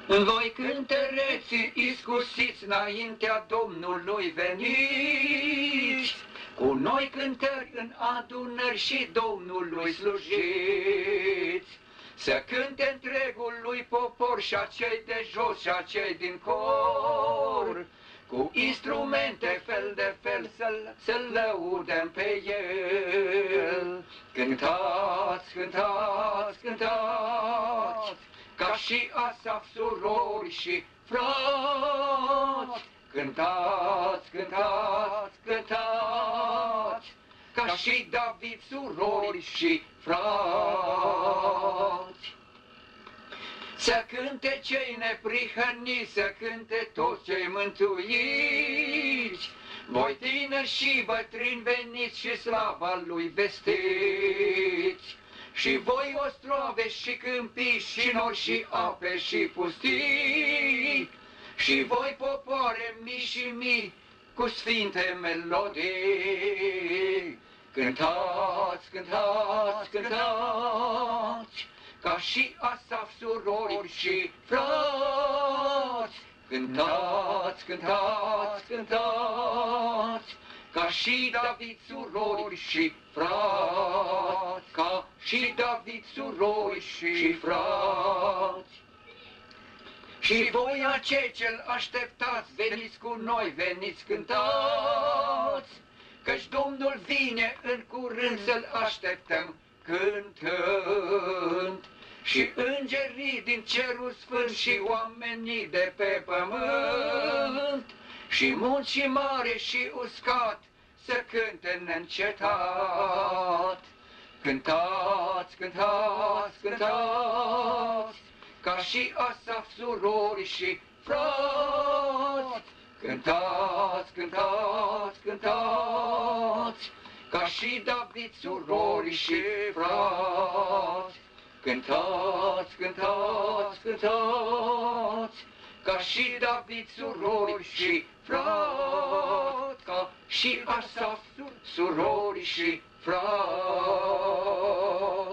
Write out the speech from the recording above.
Voi cântăreți iscusiți înaintea Domnului veniți, cu noi cântări în adunări și Domnului slujiți. Să cânte întregul lui popor și acei de jos și acei din cor, cu instrumente fel de fel să-L lăudăm pe El. Cântați, cântați, cântați, ca și Asaf, surori și frați. Cântați, cântați, cântați, ca și David, surori și frați. Să cânte cei neprihăniți, să cânte toți cei mântuiți, voi tineri și bătrâni veniți și slava Lui vestiți. Și voi ostroave și câmpii și nori și ape și pustii, și voi popoare mii și mii cu sfinte melodii. Cântați, cântați, cântați, ca și Asaf, surori și frați. Cântați, cântați, cântați, ca și David, surori și frați. Ca și David, surori și frați. Și voi acei ce-L așteptați, veniți cu noi, veniți, cântați, căci Domnul vine în curând, să-L așteptăm cântând. Și îngerii din cerul sfânt și oamenii de pe pământ, și munți și mare și uscat, să cânte neîncetat. Cântați, cântați, cântați, ca și Asaf, surori și frați. Cântați, cântați, cântați, ca și David, surori și frați. Cântați, cântați, cântați, ca și David, surori și frați. Ca și Asaf, surori și frați.